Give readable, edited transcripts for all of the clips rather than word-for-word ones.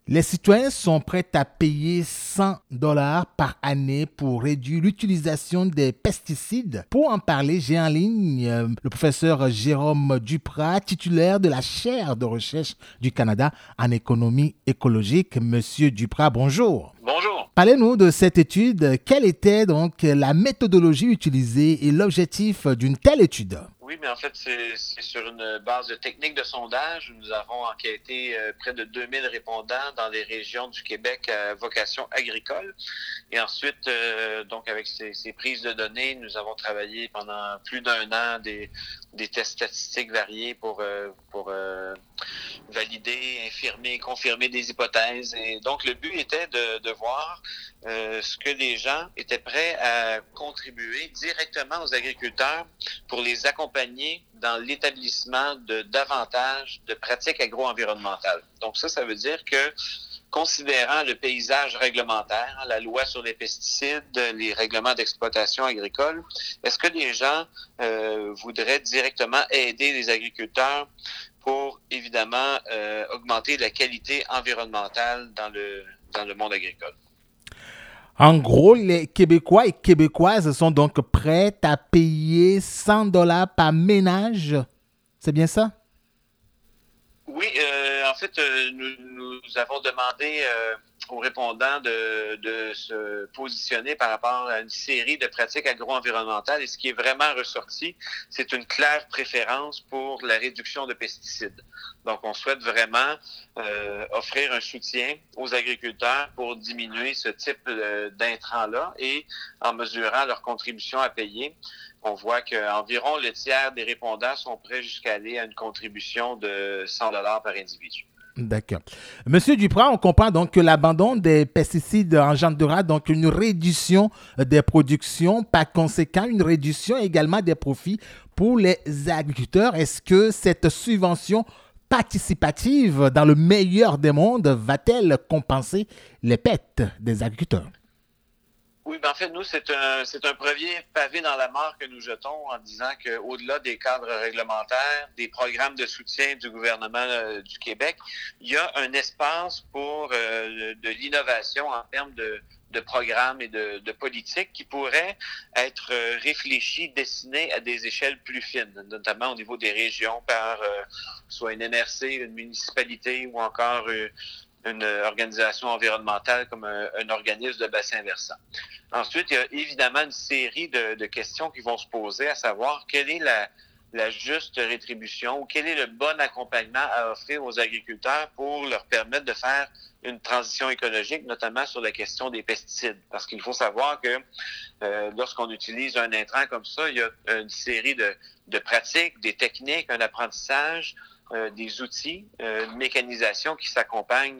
Les citoyens sont prêts à payer 100 dollars par année pour réduire l'utilisation des pesticides. Pour en parler, j'ai en ligne le professeur Jérôme Duprat, titulaire de la chaire de recherche du Canada en économie écologique. Monsieur Duprat, bonjour. Bonjour. Parlez-nous de cette étude. Quelle était donc la méthodologie utilisée et l'objectif d'une telle étude? Oui, mais en fait, c'est sur une base de techniques de sondage. Nous avons enquêté près de 2000 répondants dans les régions du Québec à vocation agricole. Et ensuite, donc avec ces prises de données, nous avons travaillé pendant plus d'un an des tests statistiques variés pour valider, infirmer, confirmer des hypothèses. Et donc, le but était de voir ce que les gens étaient prêts à contribuer directement aux agriculteurs pour les accompagner dans l'établissement de davantage de pratiques agro-environnementales. Donc ça veut dire que considérant le paysage réglementaire, la loi sur les pesticides, les règlements d'exploitation agricole, est-ce que les gens voudraient directement aider les agriculteurs pour, évidemment, augmenter la qualité environnementale dans le monde agricole? En gros, les Québécois et Québécoises sont donc prêts à payer 100 dollars par ménage. C'est bien ça? Oui, en fait, nous avons demandé aux répondants de se positionner par rapport à une série de pratiques agro-environnementales. Et ce qui est vraiment ressorti, c'est une claire préférence pour la réduction de pesticides. Donc, on souhaite vraiment offrir un soutien aux agriculteurs pour diminuer ce type d'intrants-là et en mesurant leur contribution à payer. On voit qu'environ le tiers des répondants sont prêts jusqu'à aller à une contribution de 100 dollars par individu. D'accord. Monsieur Duprat, on comprend donc que l'abandon des pesticides engendrera donc une réduction des productions, par conséquent une réduction également des profits pour les agriculteurs. Est-ce que cette subvention participative, dans le meilleur des mondes, va-t-elle compenser les pertes des agriculteurs? Oui, ben en fait, nous, c'est un premier pavé dans la mare que nous jetons en disant qu'au-delà des cadres réglementaires, des programmes de soutien du gouvernement du Québec, il y a un espace pour de l'innovation en termes de programmes et de politiques qui pourraient être réfléchis, dessinés à des échelles plus fines, notamment au niveau des régions par soit une MRC, une municipalité ou encore une organisation environnementale comme un organisme de bassin versant. Ensuite, il y a évidemment une série de questions qui vont se poser, à savoir quelle est la juste rétribution ou quel est le bon accompagnement à offrir aux agriculteurs pour leur permettre de faire une transition écologique, notamment sur la question des pesticides. Parce qu'il faut savoir que lorsqu'on utilise un intrant comme ça, il y a une série de pratiques, des techniques, un apprentissage, des outils, une mécanisation qui s'accompagne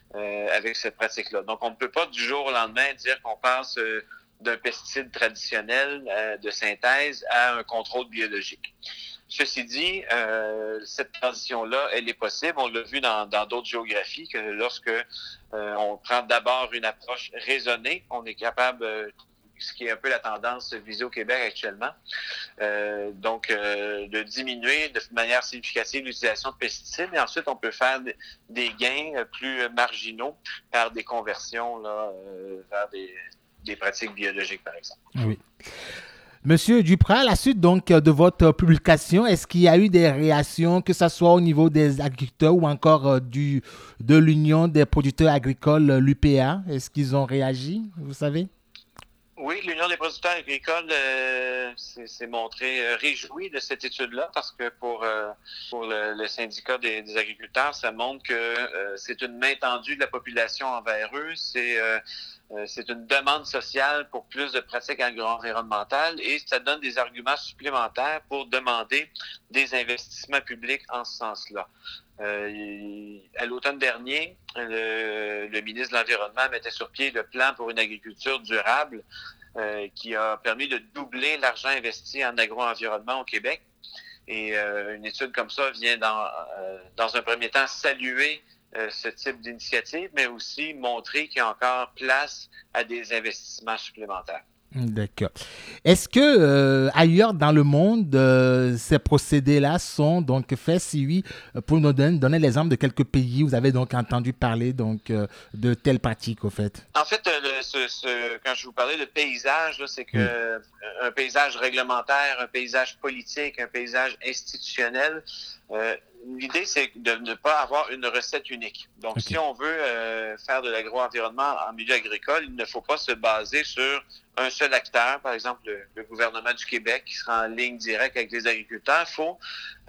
avec cette pratique-là. Donc, on ne peut pas du jour au lendemain dire qu'on passe d'un pesticide traditionnel de synthèse à un contrôle biologique. Ceci dit, cette transition-là, elle est possible. On l'a vu dans d'autres géographies, que lorsque on prend d'abord une approche raisonnée, on est capable ce qui est un peu la tendance visée au Québec actuellement. Donc, de diminuer de manière significative l'utilisation de pesticides. Et ensuite, on peut faire des gains plus marginaux par des conversions là, vers des pratiques biologiques, par exemple. Oui. Monsieur Duprat, à la suite donc de votre publication, est-ce qu'il y a eu des réactions, que ce soit au niveau des agriculteurs ou encore de l'Union des producteurs agricoles, l'UPA? Est-ce qu'ils ont réagi, vous savez? Oui, l'Union des producteurs agricoles s'est montrée réjouie de cette étude-là parce que pour le syndicat des agriculteurs, ça montre que c'est une main tendue de la population envers eux. C'est une demande sociale pour plus de pratiques agro-environnementales et ça donne des arguments supplémentaires pour demander des investissements publics en ce sens-là. À l'automne dernier, le ministre de l'Environnement mettait sur pied le plan pour une agriculture durable qui a permis de doubler l'argent investi en agro-environnement au Québec. Et une étude comme ça vient dans un premier temps saluer ce type d'initiative, mais aussi montrer qu'il y a encore place à des investissements supplémentaires. D'accord. Est-ce que ailleurs dans le monde, ces procédés-là sont donc faits? Si oui, pour nous donner l'exemple de quelques pays où vous avez donc entendu parler donc de telles pratiques, au fait. En fait, quand je vous parlais de paysage, là, c'est que Oui. un paysage réglementaire, un paysage politique, un paysage institutionnel, l'idée, c'est de ne pas avoir une recette unique. Donc, OK. si on veut faire de l'agro-environnement en milieu agricole, il ne faut pas se baser sur un seul acteur, par exemple le gouvernement du Québec qui sera en ligne directe avec les agriculteurs. Il faut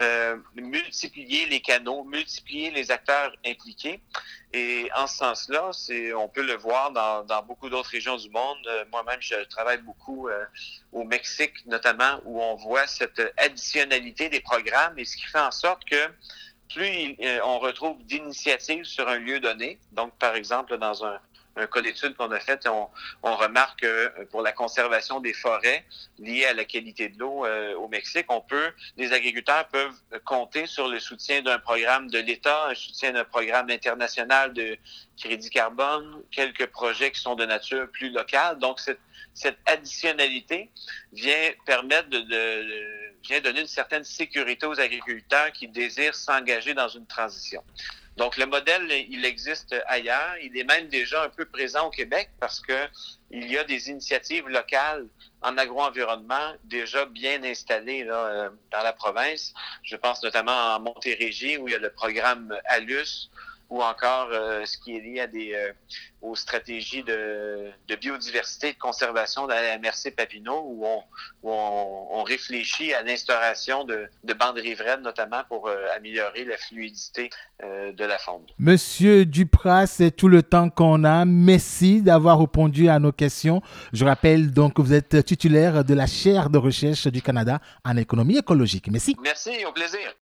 multiplier les canaux, multiplier les acteurs impliqués. Et en ce sens-là, on peut le voir dans beaucoup d'autres régions du monde. Moi-même, je travaille beaucoup au Mexique, notamment, où on voit cette additionnalité des programmes et ce qui fait en sorte que plus on retrouve d'initiatives sur un lieu donné, donc par exemple dans un cas d'étude qu'on a fait, on remarque que pour la conservation des forêts liées à la qualité de l'eau au Mexique, les agriculteurs peuvent compter sur le soutien d'un programme de l'État, un soutien d'un programme international de crédit carbone, quelques projets qui sont de nature plus locale. Donc, cette additionnalité vient permettre vient donner une certaine sécurité aux agriculteurs qui désirent s'engager dans une transition. Donc, le modèle, il existe ailleurs. Il est même déjà un peu présent au Québec parce que il y a des initiatives locales en agro-environnement déjà bien installées là, dans la province. Je pense notamment en Montérégie où il y a le programme ALUS ou encore ce qui est lié aux stratégies de biodiversité et de conservation de la MRC Papineau où on réfléchit à l'instauration de bandes riveraines, notamment pour améliorer la fluidité de la faune. Monsieur Duprat, c'est tout le temps qu'on a. Merci d'avoir répondu à nos questions. Je rappelle donc que vous êtes titulaire de la chaire de recherche du Canada en économie écologique. Merci. Merci, au plaisir.